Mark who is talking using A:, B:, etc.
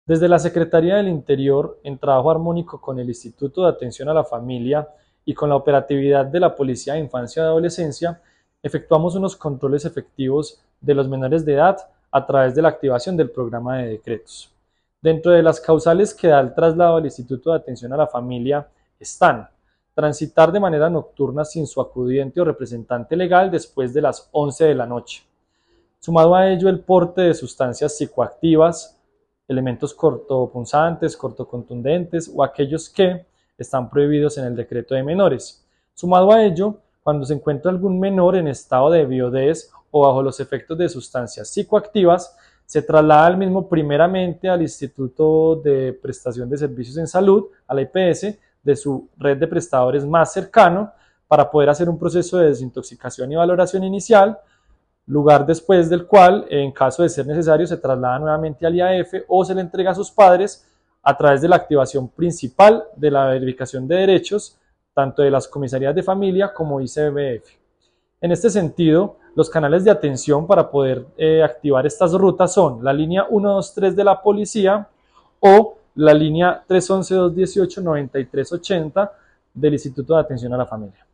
A: Desde la Secretaría del Interior, en trabajo armónico con el Instituto de Atención a la Familia y con la operatividad de la Policía de Infancia y Adolescencia, efectuamos unos controles efectivos de los menores de edad a través de la activación del programa de decretos. Dentro de las causales que da el traslado al Instituto de Atención a la Familia están transitar de manera nocturna sin su acudiente o representante legal después de las 11 de la noche. Sumado a ello, el porte de sustancias psicoactivas, elementos cortopunzantes, cortocontundentes o aquellos que están prohibidos en el decreto de menores. Sumado a ello, cuando se encuentra algún menor en estado de ebriodez o bajo los efectos de sustancias psicoactivas, se traslada al mismo primeramente al Instituto de Prestación de Servicios en Salud, a la IPS, de su red de prestadores más cercano, para poder hacer un proceso de desintoxicación y valoración inicial, lugar después del cual, en caso de ser necesario, se traslada nuevamente al IAF o se le entrega a sus padres a través de la activación principal de la verificación de derechos, tanto de las comisarías de familia como ICBF. En este sentido, los canales de atención para poder activar estas rutas son la línea 123 de la policía o la línea 311-218-9380 del Instituto de Atención a la Familia.